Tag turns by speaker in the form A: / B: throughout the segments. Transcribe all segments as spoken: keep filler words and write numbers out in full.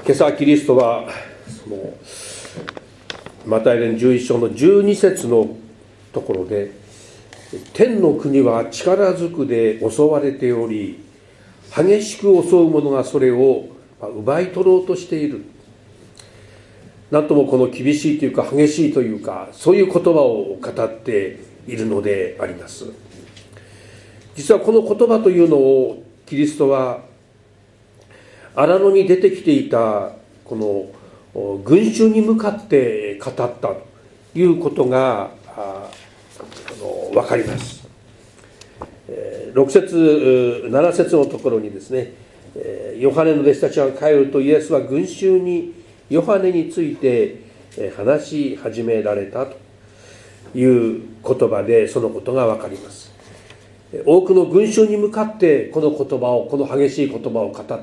A: 今朝キリストはそのマタイ伝じゅういっ章のじゅうに節のところで、天の国は力ずくで襲われており、激しく襲う者がそれを奪い取ろうとしている。なんともこの厳しいというか激しいというか、そういう言葉を語っているのであります。実はこの言葉というのをキリストは荒野に出てきていたこの群衆に向かって語ったということが分かります。ろく節なな節のところにですね、ヨハネの弟子たちが帰るとイエスは群衆にヨハネについて話し始められたという言葉でそのことが分かります。多くの群衆に向かってこの言葉をこの激しい言葉を語った。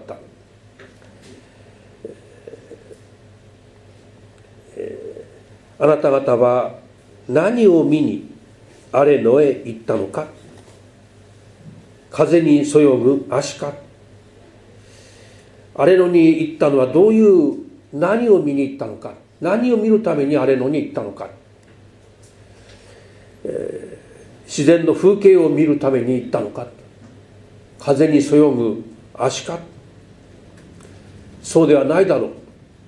A: あなた方は何を見にアレノへ行ったのか。風にそよぐアシカ。アレノに行ったのはどういう何を見に行ったのか。何を見るためにアレノに行ったのか。えー、自然の風景を見るために行ったのか。風にそよぐアシカ。そうではないだろう。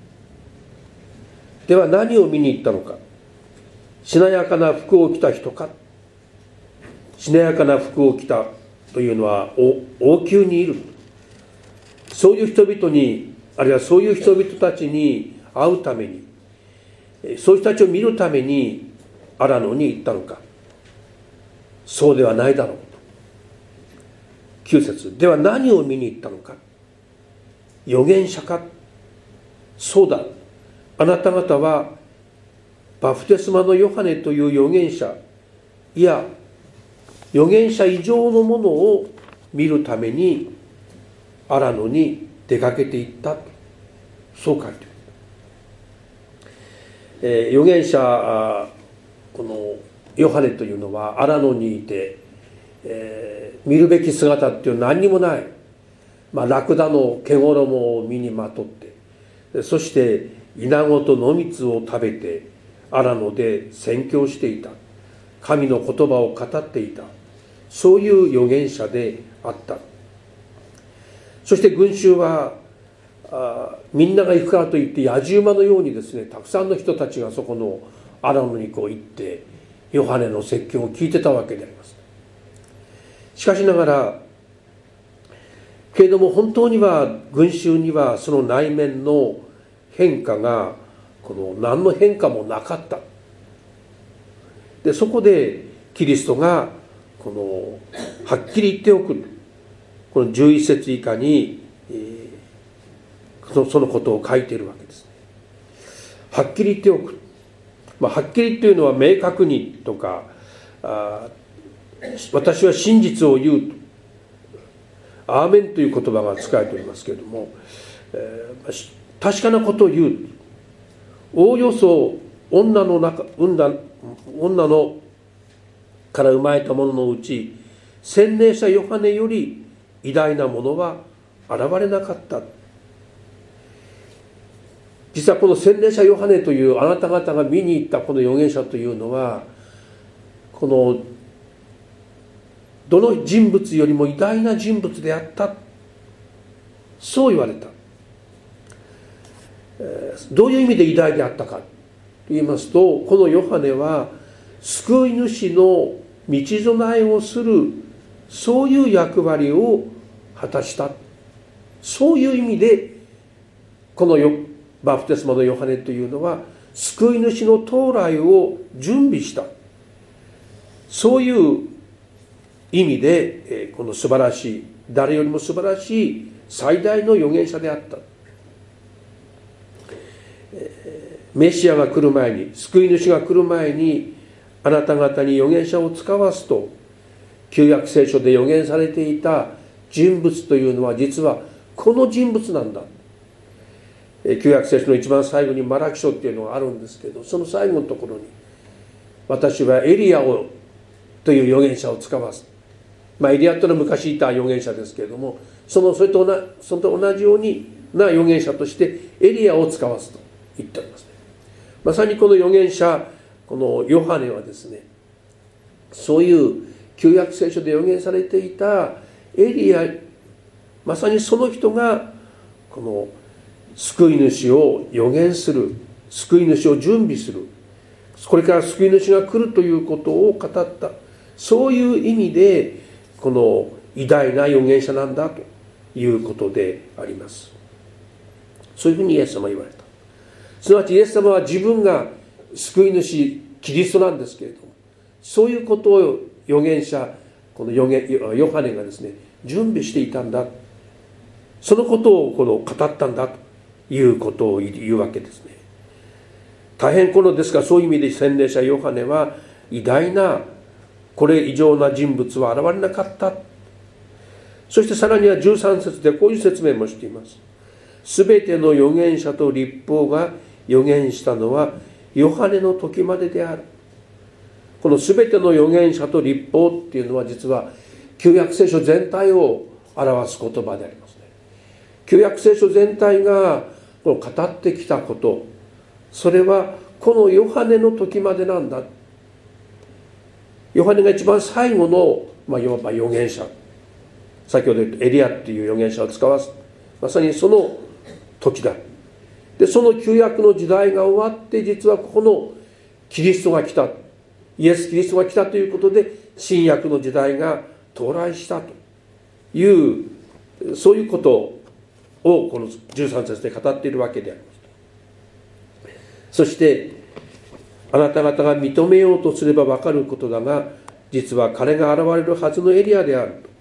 A: では何を見に行ったのか。しなやかな服を着た人か。しなやかな服を着たというのは王宮にいる。そういう人々に、あるいはそういう人々たちに会うために、そういう人たちを見るためにアラノに行ったのか。そうではないだろうと。きゅう節では何を見に行ったのか。預言者か。そうだ。あなた方はバプテスマのヨハネという預言者、いや預言者以上のものを見るためにアラノに出かけていった。そう書いてある。えー、預言者このヨハネというのはアラノにいて、えー、見るべき姿っていうのは何にもない、まあ、ラクダの毛衣を身にまとって、そしてイナゴと野蜜を食べてアラノで宣教していた。神の言葉を語っていた。そういう預言者であった。そして群衆はあみんなが行くからといって野じ馬のようにですね、たくさんの人たちがそこのアラノにこう行ってヨハネの説教を聞いてたわけであります。しかしながらけれども本当には群衆にはその内面の変化がこの何の変化もなかった。でそこでキリストがこのはっきり言っておく、このじゅういち節以下に、えー、その、そのことを書いているわけですね。はっきり言っておく、まあ、はっきりというのは明確にとか、あ私は真実を言うと、アーメンという言葉が使われておりますけれども、えー、確かなことを言う。おおよそ女の中、女のから生まれたもののうち、洗礼者ヨハネより偉大なものは現れなかった。実はこの洗礼者ヨハネというあなた方が見に行ったこの預言者というのは、このどの人物よりも偉大な人物であった。そう言われた。どういう意味で偉大であったかと言いますと、このヨハネは救い主の道備えをする、そういう役割を果たした。そういう意味でこのバプテスマのヨハネというのは救い主の到来を準備した。そういう意味でこの素晴らしい、誰よりも素晴らしい最大の預言者であった。メシアが来る前に、救い主が来る前に、あなた方に預言者を使わすと旧約聖書で預言されていた人物というのは実はこの人物なんだ。旧約聖書の一番最後にマラキ書っていうのがあるんですけど、その最後のところに私はエリアをという預言者を使わす。まあエリアというのは昔いた預言者ですけれども、そのそれと同じそれと同じようにな預言者としてエリアを使わすと言っておりますね。まさにこの預言者、このヨハネはですね、そういう旧約聖書で預言されていたエリア、まさにその人がこの救い主を預言する、救い主を準備する、これから救い主が来るということを語った、そういう意味でこの偉大な預言者なんだということであります。そういうふうにイエス様は言われた。すなわちイエス様は自分が救い主キリストなんですけれども、そういうことを預言者、この預言ヨハネがですね準備していたんだ、そのことをこの語ったんだということを言うわけですね。大変このですから、そういう意味で洗礼者ヨハネは偉大なこれ以上な人物は現れなかった。そしてさらにはじゅうさん節でこういう説明もしています。すべての預言者と律法が預言したのはヨハネの時までである。このすべての預言者と律法っていうのは、実は旧約聖書全体を表す言葉でありますね。旧約聖書全体がこの語ってきたこと、それはこのヨハネの時までなんだ。ヨハネが一番最後の、まあ、いわば預言者、先ほど言ったエリアっていう預言者を使わす、まさにその時だ。でその旧約の時代が終わって、実はこのキリストが来た、イエス・キリストが来たということで新約の時代が到来したという、そういうことをこのじゅうさん節で語っているわけであります。そしてあなた方が認めようとすれば分かることだが、実は彼が現れるはずのエリアであると。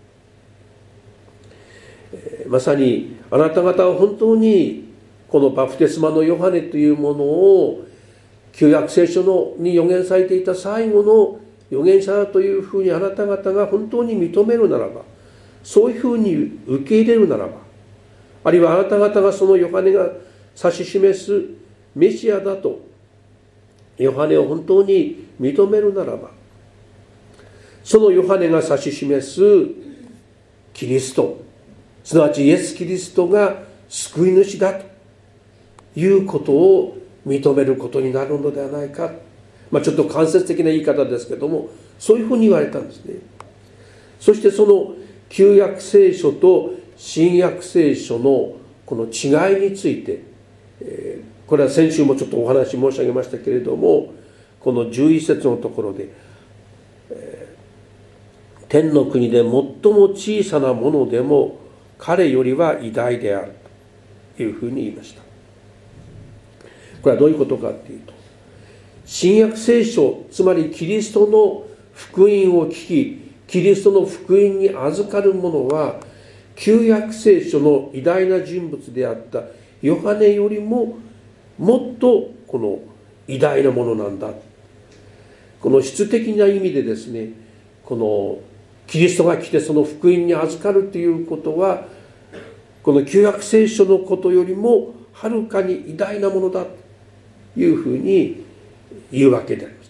A: えー、まさにあなた方は本当にこのバプテスマのヨハネというものを旧約聖書のに預言されていた最後の預言者だというふうにあなた方が本当に認めるならば、そういうふうに受け入れるならば、あるいはあなた方がそのヨハネが指し示すメシアだとヨハネを本当に認めるならば、そのヨハネが指し示すキリスト、すなわちイエス・キリストが救い主だということを認めることになるのではないか。まあ、ちょっと間接的な言い方ですけども、そういうふうに言われたんですね。そしてその旧約聖書と新約聖書のこの違いについて、えーこれは先週もちょっとお話申し上げましたけれども、このじゅういっ節のところで、えー、天の国で最も小さなものでも彼よりは偉大であるというふうに言いました。これはどういうことかというと、新約聖書、つまりキリストの福音を聞き、キリストの福音に預かる者は旧約聖書の偉大な人物であったヨハネよりももっとこの偉大なものなんだ。この質的な意味でですね、このキリストが来てその福音に預かるということは、この旧約聖書のことよりもはるかに偉大なものだというふうに言うわけであります。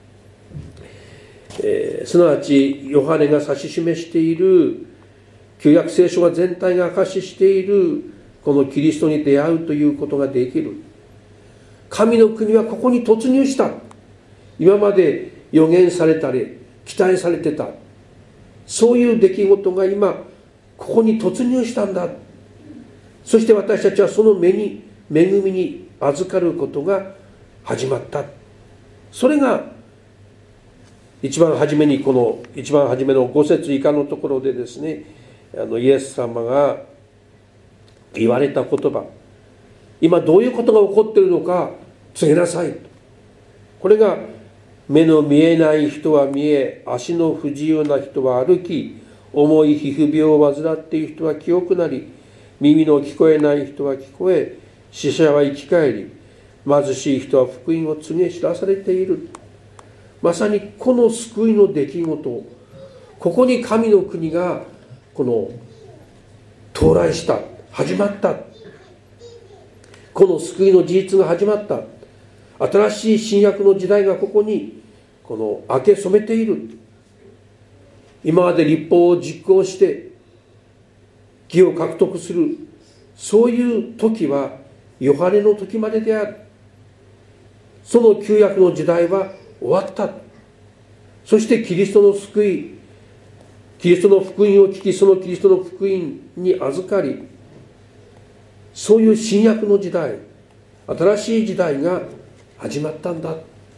A: えー、すなわちヨハネが指し示している、旧約聖書が全体が証ししているこのキリストに出会うということができる。神の国はここに突入した。今まで予言されたり期待されてた、そういう出来事が今ここに突入したんだ。そして私たちはその目に恵みに預かることが始まった。それが一番初めに、この一番初めのご節以下のところでですね、あのイエス様が言われた言葉、今どういうことが起こっているのか告げなさい。これが、目の見えない人は見え、足の不自由な人は歩き、重い皮膚病を患っている人は清くなり、耳の聞こえない人は聞こえ、死者は生き返り、貧しい人は福音を告げ知らされている。まさにこの救いの出来事、ここに神の国がこの到来した、始まった。この救いの事実が始まった。新しい新約の時代がここにこの明け染めている。今まで律法を実行して義を獲得する、 そういう時はヨハネの時までである。その旧約の時代は終わった。そしてキリストの救い、キリストの福音を聞き、そのキリストの福音に預かり、そういう新約の時代、新しい時代が始まったんだ。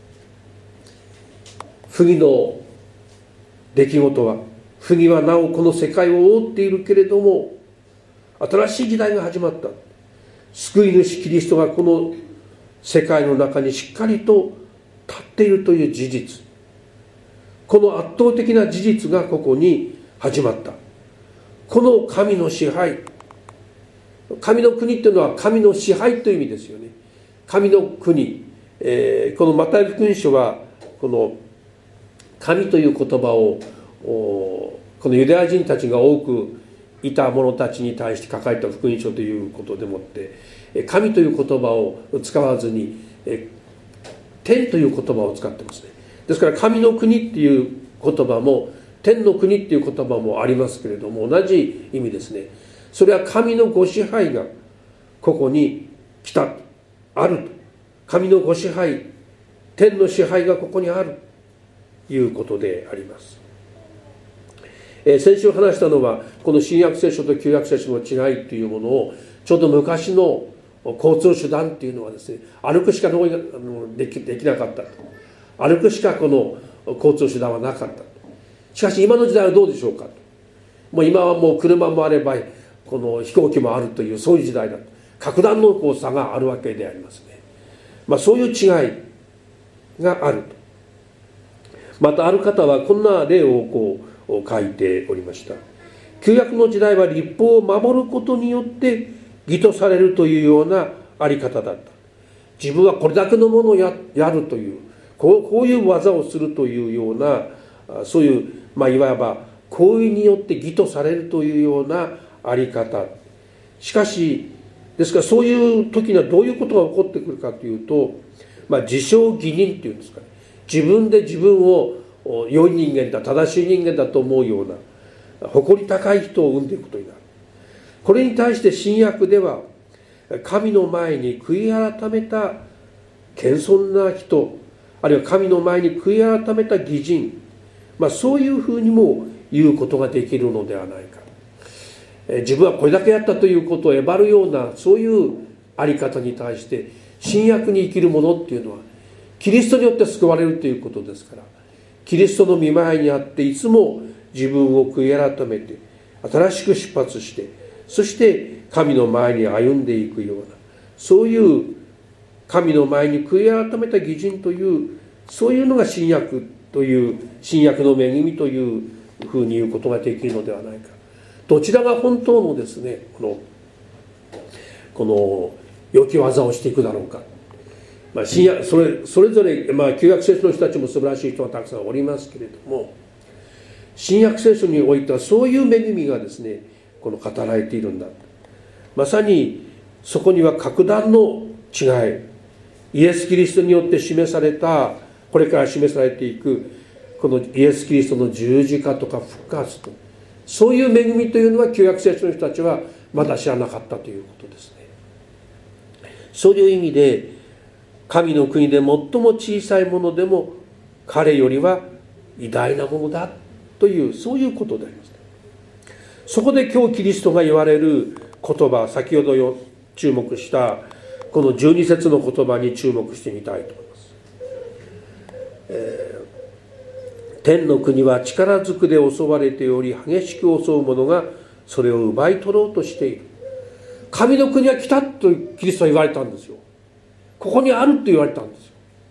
A: 不義の出来事は、不義はなおこの世界を覆っているけれども、新しい時代が始まった。救い主キリストがこの世界の中にしっかりと立っているという事実、この圧倒的な事実がここに始まった。この神の支配、神の国というのは神の支配という意味ですよね。神の国、えー、このマタイ福音書はこの神という言葉をこのユダヤ人たちが多くいた者たちに対して書かれた福音書ということでもって神という言葉を使わずに天という言葉を使ってますね。ですから神の国っていう言葉も天の国っていう言葉もありますけれども、同じ意味ですね。それは神のご支配がここに来た、あると。神のご支配、天の支配がここにあるということであります。えー、先週話したのはこの新約聖書と旧約聖書の違いというものを、ちょうど昔の交通手段っていうのはですね、歩くしかでき、できなかったと。歩くしかこの交通手段はなかった。しかし今の時代はどうでしょうかと。もう今はもう車もあればこの飛行機もあるという、そういう時代だと。格段のこう差があるわけでありますね。まあそういう違いがあると。またある方はこんな例をこう書いておりました。旧約の時代は律法を守ることによって義とされるというようなあり方だった。自分はこれだけのものを や, やるというこう、こういう技をするというような、そういう、まあ、いわば行為によって義とされるというようなあり方。しかしですからそういう時にはどういうことが起こってくるかというと、まあ、自称義人っていうんですかね。自分で自分を良い人間だ、正しい人間だと思うような誇り高い人を生んでいくことになる。これに対して新約では神の前に悔い改めた謙遜な人、あるいは神の前に悔い改めた義人、まあ、そういうふうにも言うことができるのではないか。自分はこれだけやったということをえばるような、そういうあり方に対して新約に生きるものっていうのはキリストによって救われるということですから、キリストの御前にあっていつも自分を悔い改めて新しく出発して、そして神の前に歩んでいくような、そういう神の前に悔い改めた義人という、そういうのが新約という新約の恵みというふうに言うことができるのではないか。どちらが本当のですね、このこの良き技をしていくだろうか。まあ、新約それそれぞれ、まあ、旧約聖書の人たちも素晴らしい人がたくさんおりますけれども、新約聖書においてはそういう恵みがですね、この語られているんだ。まさにそこには格段の違い、イエス・キリストによって示された、これから示されていくこのイエス・キリストの十字架とか復活と、そういう恵みというのは旧約聖書の人たちはまだ知らなかったということですね。そういう意味で神の国で最も小さいものでも彼よりは偉大なものだという、そういうことであります。そこで今日キリストが言われる言葉、先ほどよ注目したこのじゅうに節の言葉に注目してみたいと思います。えー、天の国は力ずくで襲われており、激しく襲う者がそれを奪い取ろうとしている。神の国は来たとキリストは言われたんですよ。ここにあると言われたんですよ。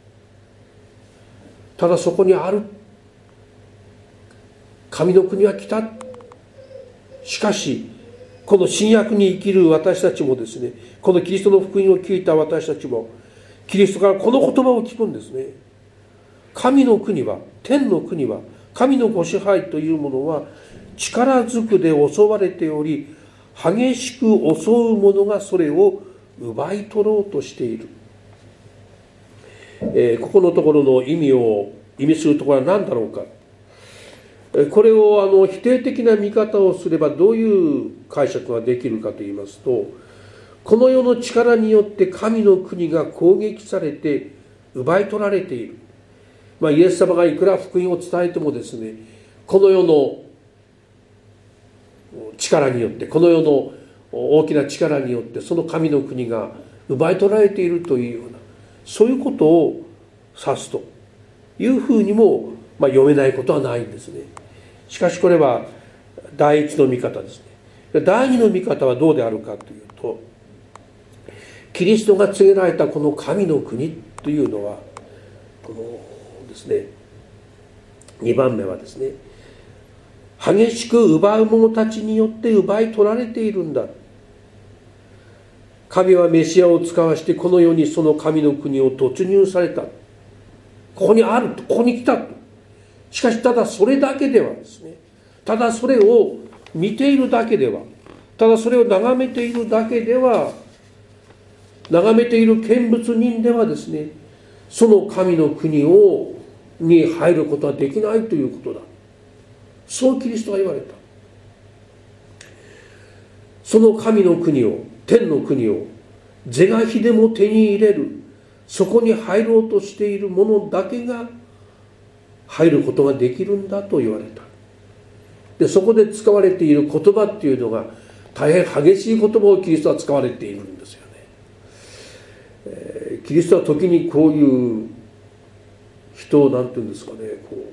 A: ただそこにある、神の国は来た。しかしこの新約に生きる私たちもですね、このキリストの福音を聞いた私たちもキリストからこの言葉を聞くんですね。神の国は、天の国は、神のご支配というものは力ずくで襲われており、激しく襲う者がそれを奪い取ろうとしている。えー、ここのところの意味を意味するところは何だろうか。これをあの否定的な見方をすればどういう解釈ができるかといいますと、 この世の力によって神の国が攻撃されて奪い取られている。まあ、イエス様がいくら福音を伝えてもですね、この世の力によって、この世の大きな力によってその神の国が奪い取られているというような、そういうことを指すというふうにも、まあ、読めないことはないんですね。しかしこれは第一の見方ですね。第二の見方はどうであるかというと、キリストが告げられたこの神の国というのは、このですね、にばんめはですね、激しく奪う者たちによって奪い取られているんだ。神はメシアを使わしてこの世にその神の国を突入された。ここにあると、ここに来たと。しかしただそれだけではですね、ただそれを見ているだけでは、ただそれを眺めているだけでは、眺めている見物人ではですね、その神の国をに入ることはできないということだ。そうキリストが言われた。その神の国を、天の国を是が非でも手に入れる、そこに入ろうとしている者だけが入ることができるんだと言われた。で、そこで使われている言葉っていうのが大変激しい言葉をキリストは使われているんですよね。えー、キリストは時にこういう人を何て言うんですかね、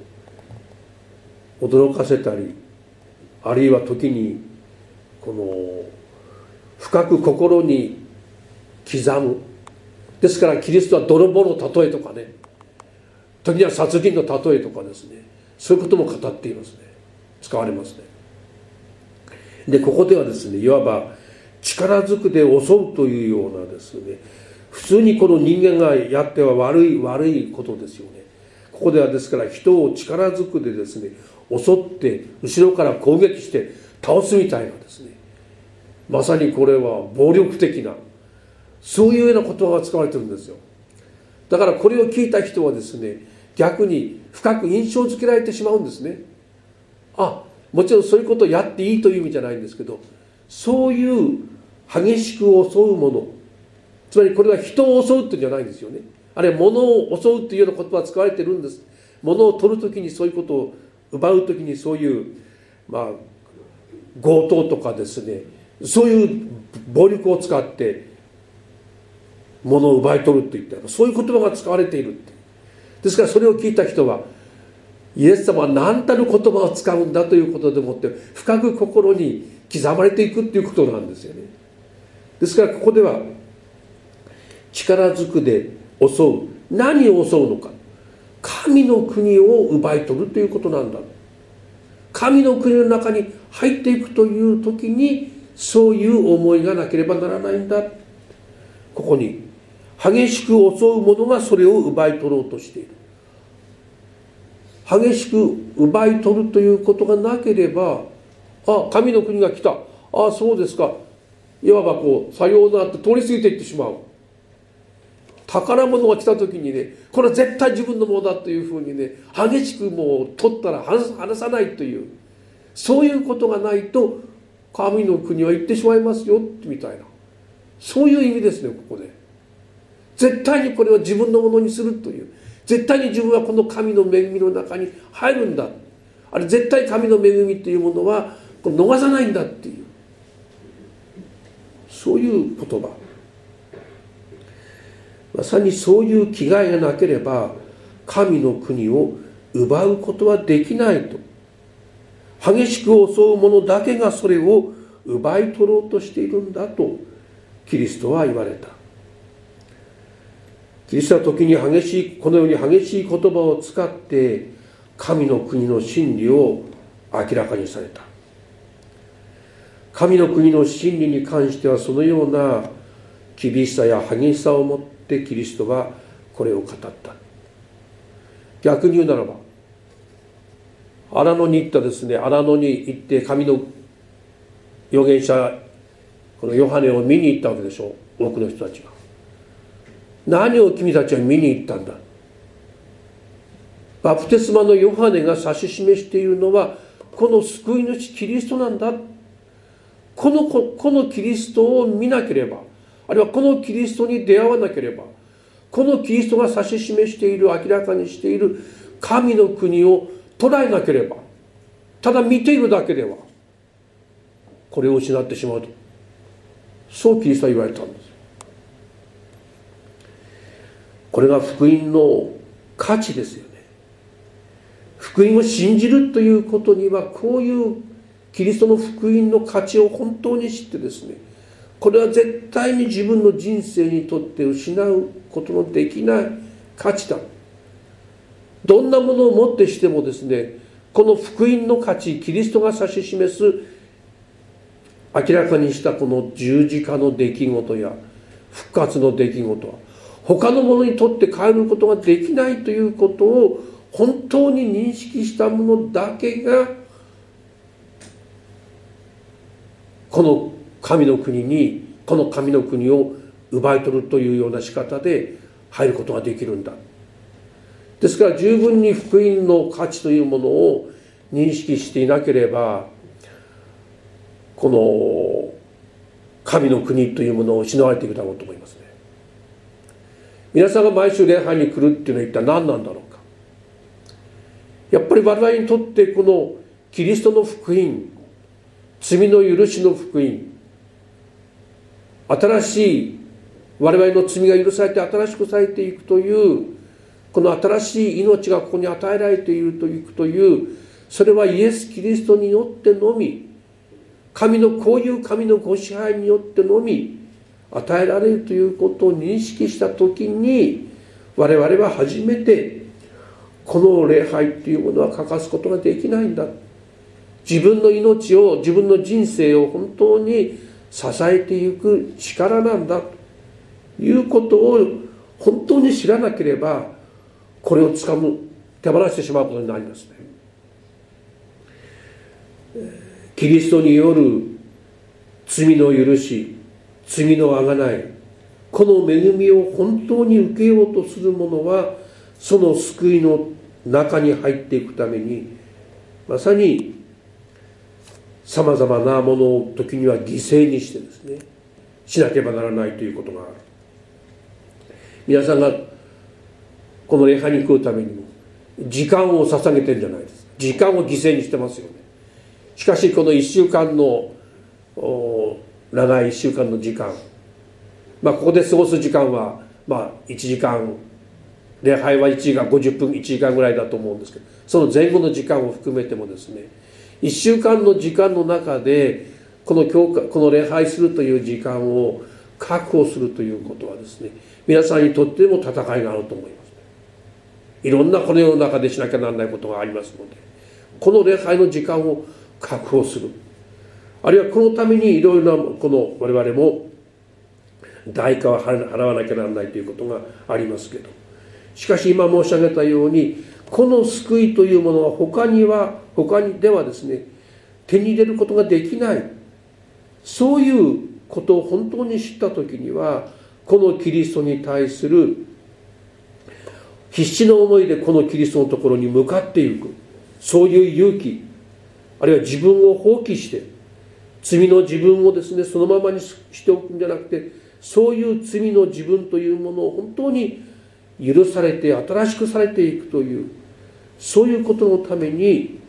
A: こう驚かせたり、あるいは時にこの深く心に刻む。ですからキリストは泥棒の例えとかね、時には殺人の例えとかですね、そういうことも語っていますね。使われますね。で、ここではですね、いわば力ずくで襲うというようなですね、普通にこの人間がやっては悪い悪いことですよね。ここではですから人を力ずくでですね、襲って後ろから攻撃して倒すみたいなですね、まさにこれは暴力的な、そういうような言葉が使われてるんですよ。だからこれを聞いた人はですね、逆に深く印象づけられてしまうんですね。あ、もちろんそういうことをやっていいという意味じゃないんですけど、そういう激しく襲うもの、つまりこれは人を襲うっていうんじゃないんですよね。あれ物を襲うというような言葉が使われてるんです。物を取るときにそういうことを奪うときにそういうまあ強盗とかですね、そういう暴力を使って物を奪い取るといったそういう言葉が使われている。ですからそれを聞いた人は、イエス様は何たる言葉を使うんだということでもって深く心に刻まれていくということなんですよね。ですからここでは力ずくで襲う、何を襲うのか、神の国を奪い取るということなんだ。神の国の中に入っていくという時にそういう思いがなければならないんだ。ここに激しく襲う者がそれを奪い取ろうとしている。激しく奪い取るということがなければ、あ、神の国が来た、あ、そうですか、いわばこうさようならと通り過ぎていってしまう。宝物が来た時にね、これは絶対自分のものだというふうにね、激しくもう取ったら離さないという、そういうことがないと神の国は行ってしまいますよみたいな、そういう意味ですね。ここで絶対にこれは自分のものにするという、絶対に自分はこの神の恵みの中に入るんだ、あれ絶対神の恵みというものは逃さないんだっていう、そういう言葉、まさにそういう気概がなければ神の国を奪うことはできないと。激しく襲う者だけがそれを奪い取ろうとしているんだとキリストは言われた。キリストは時に激しい、このように激しい言葉を使って神の国の真理を明らかにされた。神の国の真理に関してはそのような厳しさや激しさを持ってキリストはこれを語った。逆に言うならば、荒野に行ったですね、荒野に行って神の預言者、このヨハネを見に行ったわけでしょう、多くの人たちが。何を君たちは見に行ったんだ。バプテスマのヨハネが指し示しているのはこの救い主キリストなんだ。このこのキリストを見なければ、 あるいはこのキリストに出会わなければ、このキリストが指し示している、明らかにしている神の国を捉えなければ、ただ見ているだけではこれを失ってしまうと、そうキリストは言われたんです。これが福音の価値ですよね。福音を信じるということには、こういうキリストの福音の価値を本当に知ってですね、これは絶対に自分の人生にとって失うことのできない価値だ。どんなものをもってしてもですね、この福音の価値、キリストが指し示す明らかにしたこの十字架の出来事や復活の出来事は、他のものにとって変えることができないということを本当に認識したものだけが、この神の国に、この神の国を奪い取るというような仕方で入ることができるんだ。ですから十分に福音の価値というものを認識していなければ、この神の国というものを失われていくだろうと思いますね。皆さんが毎週礼拝に来るっていうのは一体何なんだろうか。やっぱり我々にとってこのキリストの福音、罪の許しの福音、新しい我々の罪が許されて新しくされていくというこの新しい命がここに与えられているというという、それはイエス・キリストによってのみ、神のこういう神のご支配によってのみ与えられるということを認識したときに、我々は初めてこの礼拝というものは欠かすことができないんだ。自分の命を、自分の人生を本当に支えていく力なんだということを本当に知らなければ、これをつかむ、手放してしまうことになりますね。キリストによる罪の許し、罪のあがない、この恵みを本当に受けようとする者は、その救いの中に入っていくために、まさにさまざまなものを時には犠牲にしてですね、しなければならないということがある。皆さんがこの礼拝に来るためにも時間を捧げてるんじゃないですか。時間を犠牲にしてますよね。しかしこのいっしゅうかんの長いいっしゅうかんの時間、まあここで過ごす時間はまあいちじかん、礼拝はいちじかんごじゅっぷん、いちじかんぐらいだと思うんですけど、その前後の時間を含めてもですね、いっしゅうかんの時間の中でこの教会、この礼拝するという時間を確保するということはですね、皆さんにとっても戦いがあると思います。いろんなこの世の中でしなきゃならないことがありますので、この礼拝の時間を確保する、あるいはこのためにいろいろなこの我々も代価を払わなきゃならないということがありますけど、しかし今申し上げたように、この救いというものは他には他にではですね、手に入れることができない、そういうことを本当に知った時には、このキリストに対する必死の思いでこのキリストのところに向かっていく、そういう勇気、あるいは自分を放棄して罪の自分をですねそのままにしておくんじゃなくて、そういう罪の自分というものを本当に許されて新しくされていくという、そういうことのために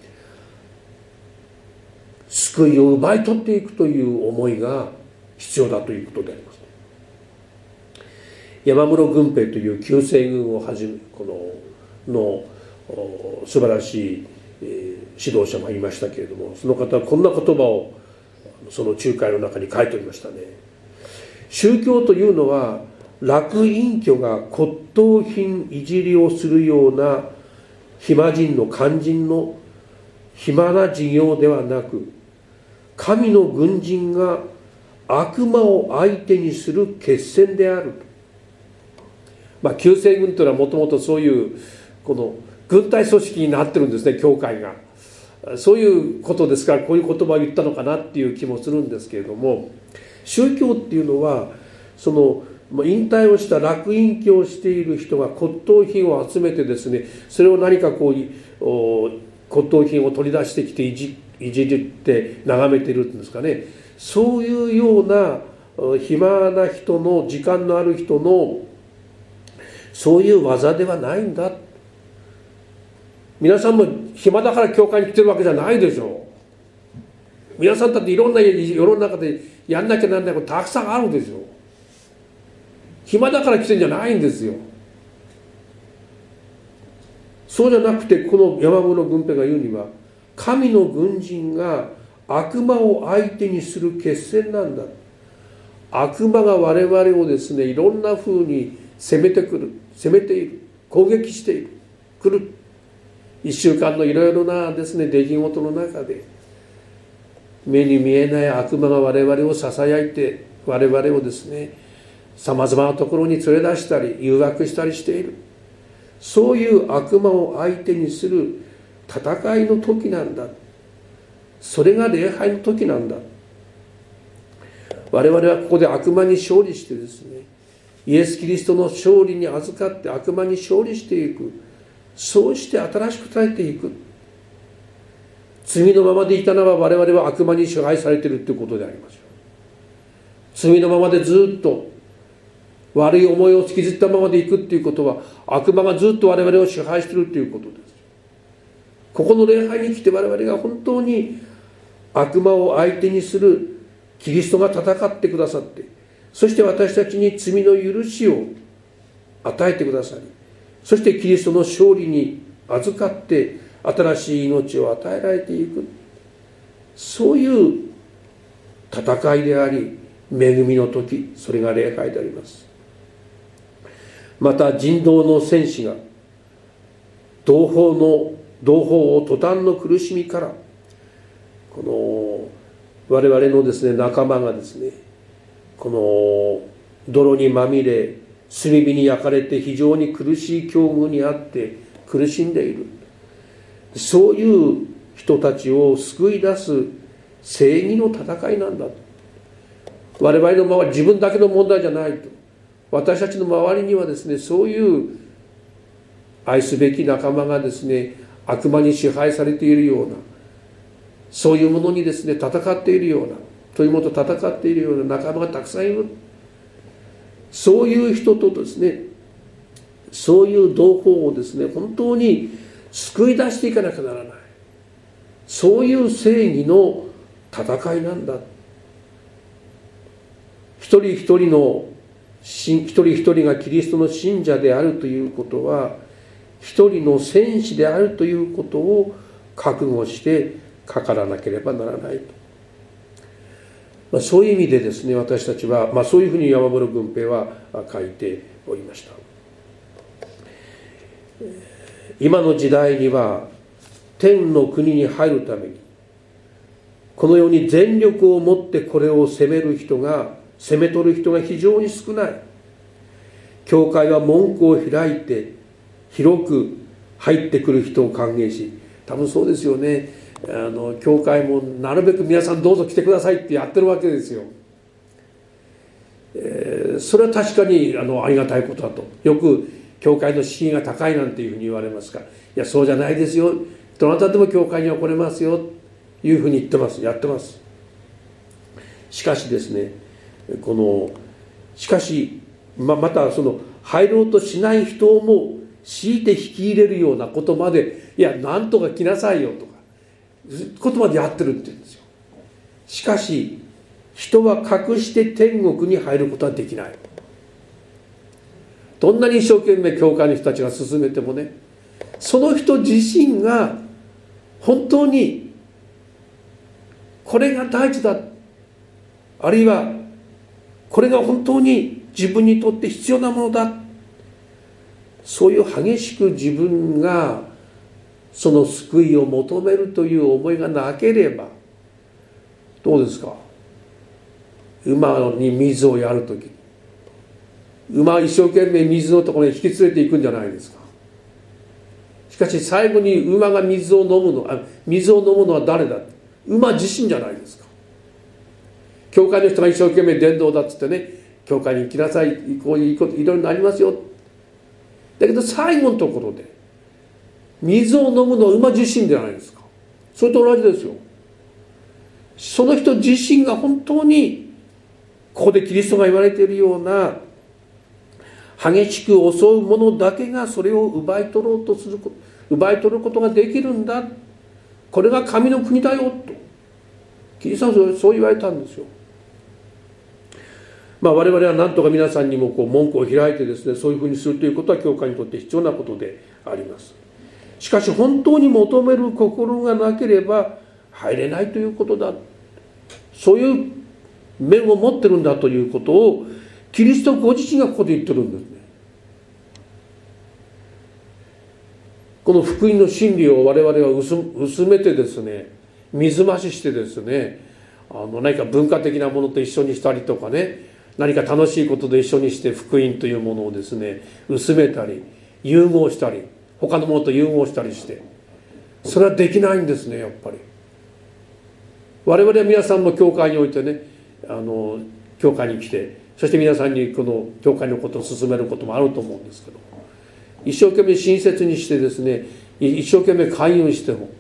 A: 救いを奪い取っていくという思いが必要だということであります。山室軍兵という旧西軍をはじめこのの素晴らしい、えー、指導者もいましたけれども、その方はこんな言葉をその仲介の中に書いておりましたね。宗教というのは楽隠居が骨董品いじりをするような暇人の肝心の暇な事業ではなく、神の軍人が悪魔を相手にする決戦であると。まあ、旧西軍というのはもともとそういうこの軍隊組織になってるんですね、教会が。そういうことですから、こういう言葉を言ったのかなっていう気もするんですけれども、宗教っていうのはその引退をした楽隠居をしている人が骨董品を集めてですね、それを何かこう骨董品を取り出してきていじいじって眺めているんですかね、そういうような暇な人の、時間のある人のそういう技ではないんだ。皆さんも暇だから教会に来てるわけじゃないでしょう。皆さんだっていろんな世の中でやんなきゃなんないことたくさんあるでしょう。暇だから来てるんじゃないんですよ。そうじゃなくて、この山室軍兵が言うには、神の軍人が悪魔を相手にする決戦なんだ。悪魔が我々をですね、いろんな風に攻めてくる、攻めている、攻撃している、来る。一週間のいろいろなですね、出来事の中で、目に見えない悪魔が我々をささやいて、我々をですね、さまざまなところに連れ出したり、誘惑したりしている。そういう悪魔を相手にする戦いの時なんだ。それが礼拝の時なんだ。我々はここで悪魔に勝利してですね、イエス・キリストの勝利に預かって悪魔に勝利していく。そうして新しく耐えていく。罪のままでいたなら我々は悪魔に支配されているということでありますよ。罪のままでずっと悪い思いを引きずったままでいくっていうことは、悪魔がずっと我々を支配しているということです。ここの礼拝に来て我々が本当に悪魔を相手にするキリストが戦ってくださって、そして私たちに罪の許しを与えてくださり、そしてキリストの勝利に預かって新しい命を与えられていく、そういう戦いであり、恵みの時、それが礼拝であります。また人道の戦士が同胞の同胞を途端の苦しみから、この我々のですね、仲間がですね、この泥にまみれ、炭火に焼かれて非常に苦しい境遇にあって苦しんでいる。そういう人たちを救い出す正義の戦いなんだと。我々の周り、自分だけの問題じゃないと。私たちの周りにはですね、そういう愛すべき仲間がですね、悪魔に支配されているような、そういうものにですね、戦っているような、というものと戦っているような仲間がたくさんいる。そういう人とですね、そういう同胞をですね、本当に救い出していかなきゃならない。そういう正義の戦いなんだ。一人一人の一人一人がキリストの信者であるということは、一人の戦士であるということを覚悟してかからなければならないと。まあ、そういう意味でですね、私たちは、まあ、そういうふうに山室軍平は書いておりました。今の時代には天の国に入るために、このように全力を持ってこれを攻める人が、攻め取る人が非常に少ない。教会は門戸を開いて広く入ってくる人を歓迎し、多分そうですよね。あの教会もなるべく皆さんどうぞ来てくださいってやってるわけですよ。えー、それは確かにあのありがたいことだと。よく教会の敷居が高いなんていうふうに言われますが、いやそうじゃないですよ。どなたでも教会には来れますよというふうに言ってます。やってます。しかしですね、このしかし ま, またその入ろうとしない人も強いて引き入れるようなことまで、いやなんとか来なさいよとかことまでやってるって言うんですよ。しかし人は隠して天国に入ることはできない。どんなに一生懸命教会の人たちが進めてもね、その人自身が本当にこれが大事だ、あるいはこれが本当に自分にとって必要なものだ、そういう激しく自分がその救いを求めるという思いがなければ、どうですか、馬に水をやるとき、馬は一生懸命水のところに引き連れていくんじゃないですか。しかし最後に馬が水を飲むの、あ水を飲むのは誰だ、馬自身じゃないですか。教会の人が一生懸命伝道だっつってね、教会に行きなさい、こういうこといろいろありますよ。だけど最後のところで水を飲むのは馬自身じゃないですか。それと同じですよ。その人自身が本当にここでキリストが言われているような激しく襲う者だけがそれを奪い取ろうとする奪い取ることができるんだ、これが神の国だよとキリストはそう言われたんですよ。まあ、我々は何とか皆さんにもこう門戸を開いてですね、そういうふうにするということは教会にとって必要なことであります。しかし本当に求める心がなければ入れないということだ、そういう面を持ってるんだということをキリストご自身がここで言ってるんですね。この福音の真理を我々は 薄, 薄めてですね、水増ししてですね、あの何か文化的なものと一緒にしたりとかね、何か楽しいことで一緒にして福音というものをですね薄めたり融合したり他のものと融合したりして、それはできないんですね。やっぱり我々は皆さんも教会においてね、あの教会に来て、そして皆さんにこの教会のことを進めることもあると思うんですけど、一生懸命親切にしてですね、一生懸命勧誘しても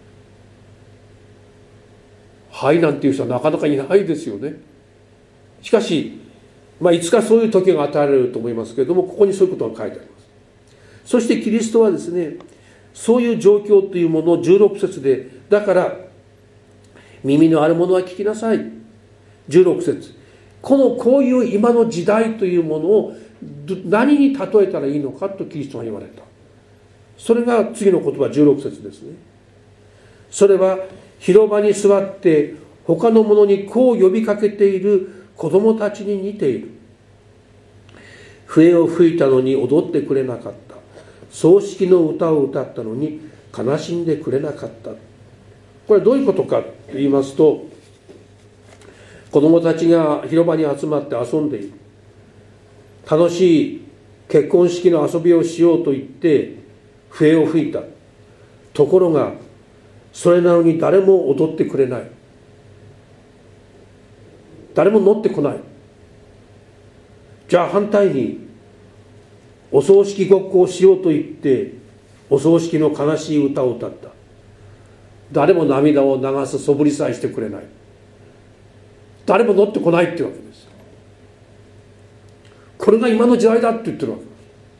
A: はいなんていう人はなかなかいないですよね。しかし、まあ、いつかそういう時が与えられると思いますけれども、ここにそういうことが書いてあります。そしてキリストはですね、そういう状況というものをじゅうろく節で、だから耳のあるものは聞きなさい。じゅうろく節、このこういう今の時代というものを何に例えたらいいのかとキリストが言われた。それが次の言葉じゅうろく節ですね。それは広場に座って他の者にこう呼びかけている子供たちに似ている。笛を吹いたのに踊ってくれなかった。葬式の歌を歌ったのに悲しんでくれなかった。これどういうことかと言いますと、子供たちが広場に集まって遊んでいる。楽しい結婚式の遊びをしようと言って笛を吹いた。ところがそれなのに誰も踊ってくれない。誰も乗ってこない。じゃあ反対にお葬式ごっこをしようと言ってお葬式の悲しい歌を歌った。誰も涙を流すそぶりさえしてくれない。誰も乗ってこないっていうわけです。これが今の時代だって言ってるわけです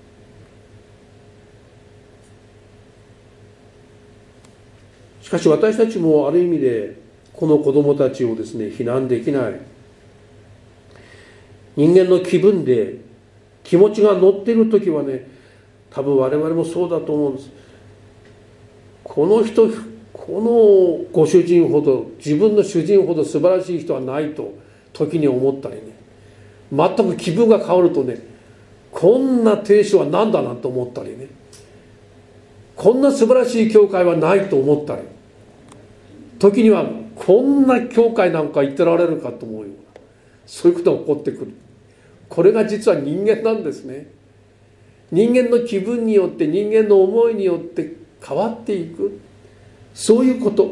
A: 。しかし私たちもある意味でこの子供たちをですね非難できない。人間の気分で気持ちが乗っている時はね、多分我々もそうだと思うんです。この人、このご主人ほど、自分の主人ほど素晴らしい人はないと時に思ったりね、全く気分が変わるとね、こんな亭主は何だなんて思ったりね、こんな素晴らしい教会はないと思ったり、時にはこんな教会なんか行ってられるかと思うような、そういうことが起こってくる。これが実は人間なんですね。人間の気分によって、人間の思いによって変わっていく、そういうこと。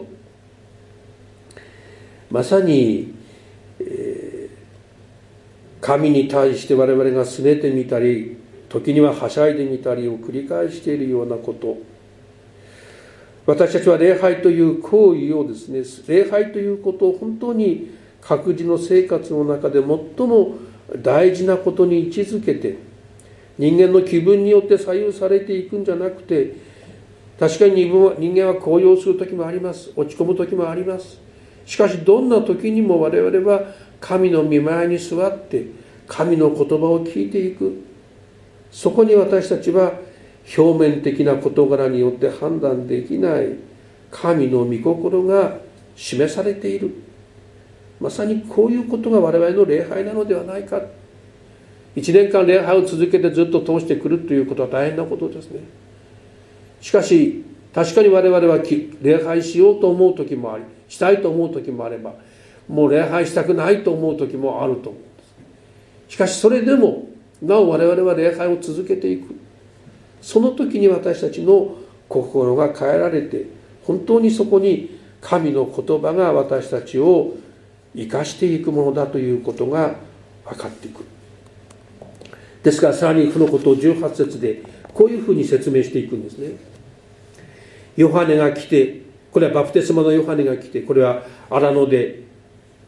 A: まさに、えー、神に対して我々が拗ねてみたり、時にははしゃいでみたりを繰り返しているようなこと。私たちは礼拝という行為をですね、礼拝ということを本当に各自の生活の中で最も大事なことに位置づけて、人間の気分によって左右されていくんじゃなくて、確かに人間は高揚する時もあります。落ち込む時もあります。しかしどんな時にも我々は神の御前に座って神の言葉を聞いていく。そこに私たちは表面的な事柄によって判断できない神の御心が示されている。まさにこういうことが我々の礼拝なのではないか。一年間礼拝を続けてずっと通してくるということは大変なことですね。しかし確かに我々は礼拝しようと思う時もあり、したいと思う時もあれば、もう礼拝したくないと思う時もあると思うんです。しかしそれでもなお我々は礼拝を続けていく。その時に私たちの心が変えられて、本当にそこに神の言葉が私たちを生かしていくものだということが分かってくる。ですからさらにこのことをじゅうはち節でこういうふうに説明していくんですね。ヨハネが来て、これはバプテスマのヨハネが来て、これは荒野で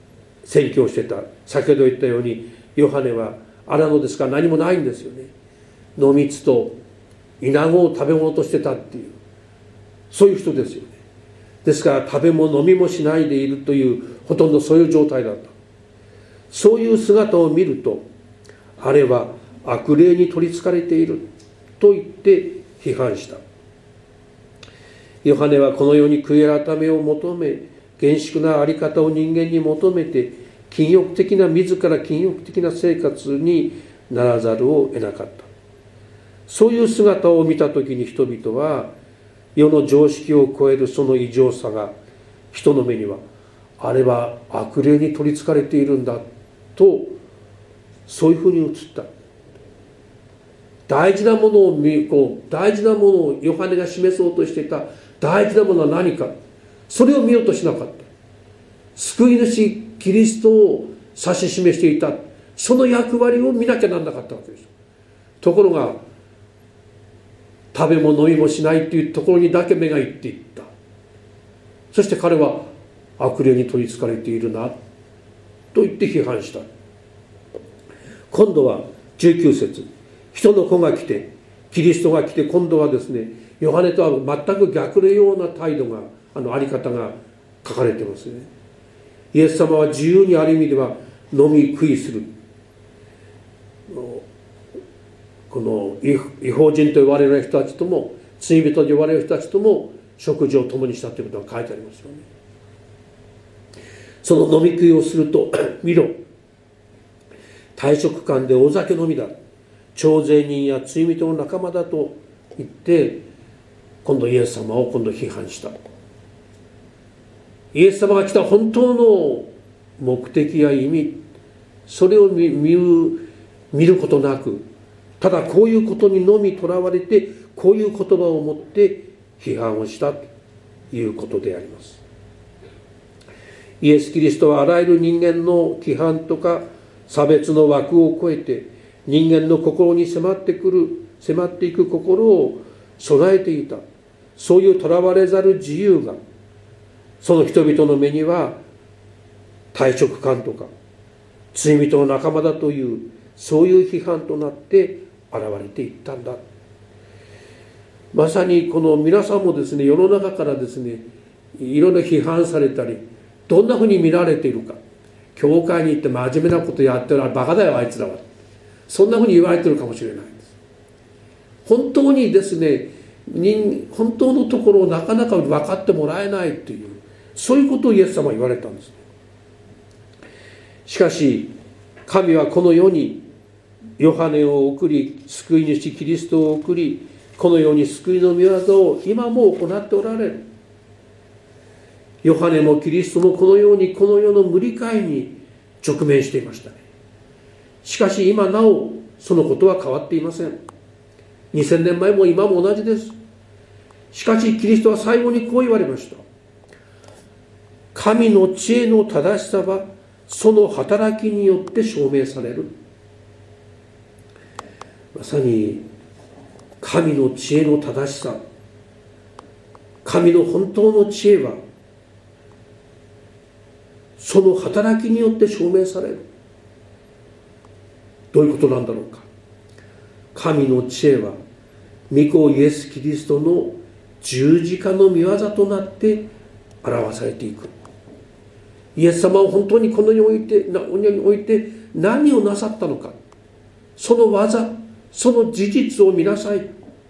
A: 宣教してた。先ほど言ったようにヨハネは荒野ですから何もないんですよね。野蜜とイナゴを食べ物としてたっていう、そういう人ですよね。ですから食べも飲みもしないでいるという、ほとんどそういう状態だった。そういう姿を見ると、あれは悪霊に取りつかれていると言って批判した。ヨハネはこの世に悔い改めを求め、厳粛な在り方を人間に求めて、禁欲的な自ら禁欲的な生活にならざるを得なかった。そういう姿を見たときに人々は、世の常識を超えるその異常さが人の目には、あれは悪霊に取りつかれているんだと、そういうふうに映った。大事なものを見こう大事なものをヨハネが示そうとしていた大事なものは何か、それを見ようとしなかった。救い主キリストを指し示していた、その役割を見なきゃならなかったわけです。ところが食べも飲みもしないというところにだけ目がいっていった。そして彼は悪霊に取りつかれているなと言って批判した。今度はじゅうきゅう節、人の子が来て、キリストが来て、今度はですね、ヨハネとは全く逆のような態度が、あのあり方が書かれてますね。イエス様は自由にある意味では飲み食いする、この異邦人と呼ばれる人たちとも、罪人と呼ばれる人たちとも食事を共にしたということが書いてありますよね。その飲み食いをすると見ろ、大食漢で大酒飲みだ、徴税人や罪人の仲間だと言って、今度イエス様を今度批判した。イエス様が来た本当の目的や意味、それを 見, 見, る見ることなく、ただこういうことにのみとらわれて、こういう言葉を持って批判をしたということであります。イエス・キリストはあらゆる人間の規範とか差別の枠を超えて、人間の心に迫ってくる迫っていく心を備えていた。そういうとらわれざる自由が、その人々の目には大食漢とか罪人の仲間だという、そういう批判となって現れていったんだ。まさにこの皆さんもですね、世の中からですね、いろいろ批判されたり、どんなふうに見られているか、教会に行って真面目なことやってる、バカだよあいつらは、そんなふうに言われているかもしれないです。本当にですね、本当のところをなかなか分かってもらえないという、そういうことをイエス様は言われたんです。しかし神はこの世にヨハネを送り、救い主キリストを送り、このように救いの御業を今も行っておられる。ヨハネもキリストもこのようにこの世の無理解に直面していましたね。しかし今なおそのことは変わっていません。にせんねんまえも今も同じです。しかしキリストは最後にこう言われました。神の知恵の正しさはその働きによって証明される。まさに神の知恵の正しさ、神の本当の知恵はその働きによって証明される。どういうことなんだろうか。神の知恵は御子イエス・キリストの十字架の御業となって表されていく。イエス様は本当にこの世において、世において何をなさったのか、その技、その事実を見なさい。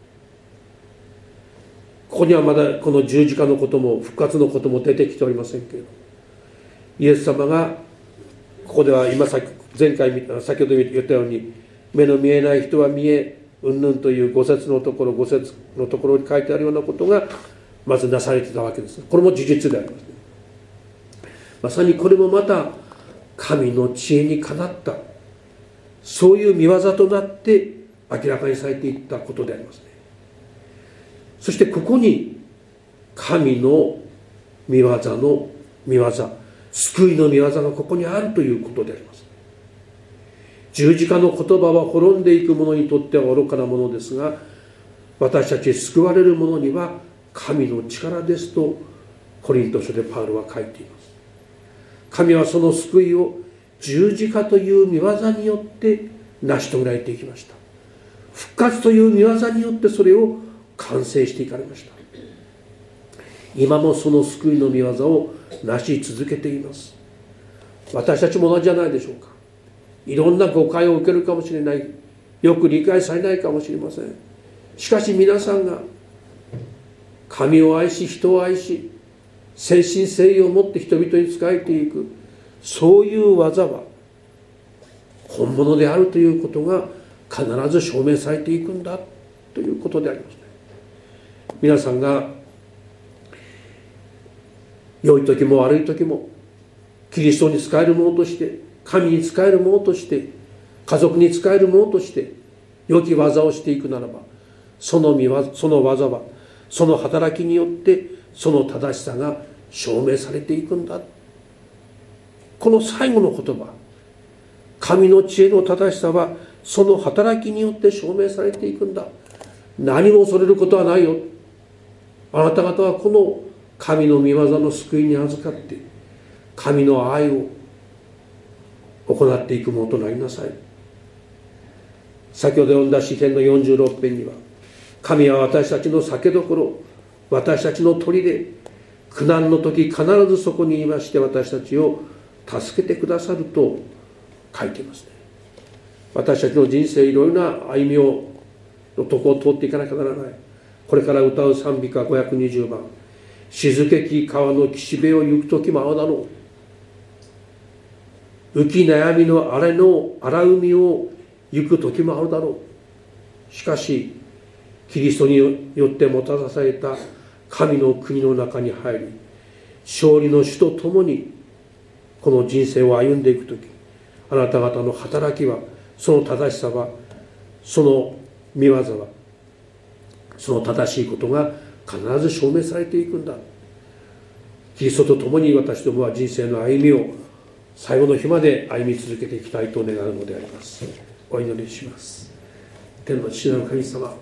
A: ここにはまだこの十字架のことも復活のことも出てきておりませんけれど、イエス様がここでは今前回先ほど言ったように、目の見えない人は見えうんぬんという五節のところ五節のところに書いてあるようなことがまずなされていたわけです。これも事実であります、ね、まさにこれもまた神の知恵にかなったそういう見業となって明らかにされていったことでありますね。そしてここに神の見業の見業、救いの見業がここにあるということであります。十字架の言葉は滅んでいく者にとっては愚かなものですが、私たち救われる者には神の力ですとコリント書でパウロは書いています。 神はその救いを十字架という御業によって成し遂げられていきました。復活という御業によってそれを完成していかれました。今もその救いの御業を成し続けています。私たちも同じじゃないでしょうか。いろんな誤解を受けるかもしれない、よく理解されないかもしれません。しかし皆さんが神を愛し人を愛し誠心誠意を持って人々に仕えていく、そういう技は本物であるということが必ず証明されていくんだということでありますね。皆さんが良い時も悪い時もキリストに仕える者として、神に仕える者として、家族に仕える者として良き技をしていくならば、その御業、その技はその働きによってその正しさが証明されていくんだ。この最後の言葉、神の知恵の正しさはその働きによって証明されていくんだ。何も恐れることはないよ。あなた方はこの神の御業の救いに預かって神の愛を行っていくものとなりなさい。先ほど読んだ詩編のよんじゅうろく編には、神は私たちの酒どころ、私たちの砦で、苦難の時必ずそこにいまして私たちを助けてくださると書いていますね。私たちの人生いろいろな歩みをのとこを通っていかなきゃならない。これから歌う賛美歌ごひゃくにじゅうばん、静けき川の岸辺を行く時もあるだろう。浮き悩みの荒れの荒海を行く時もあるだろう。しかしキリストによってもたらされた神の国の中に入り、勝利の主と共にこの人生を歩んでいく時、あなた方の働きは、その正しさは、その御業は、その正しいことが必ず証明されていくんだ。キリストと共に私どもは人生の歩みを最後の日まで歩み続けていきたいと願うのであります。お祈りします。天の父なる神様、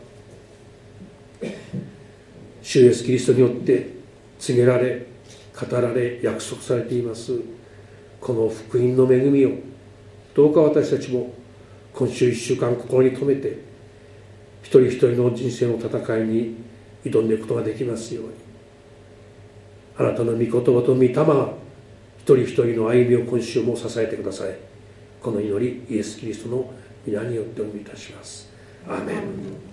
A: 主イエスキリストによって告げられ、語られ、約束されていますこの福音の恵みを、どうか私たちも今週いっしゅうかん心に留めて、一人一人の人生の戦いに挑んでいくことができますように、あなたの御言葉と御霊が一人一人の歩みを今週も支えてください。この祈り、イエスキリストの皆によってお祈りいたします。アーメン。